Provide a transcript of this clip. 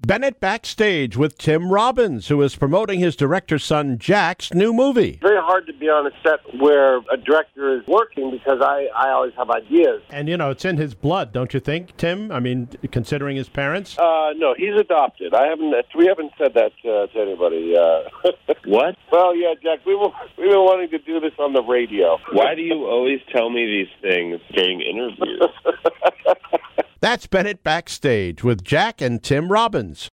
Bennett backstage with Tim Robbins, who is promoting his director's son Jack's new movie. Very hard to be on a set where a director is working because I always have ideas. And, you know, it's in his blood, don't you think, Tim? I mean, considering his parents? No, he's adopted. We haven't said that to anybody. What? Well, yeah, Jack, we've been wanting to do this on the radio. Why do you always tell me these things during interviews? That's Bennett backstage with Jack and Tim Robbins.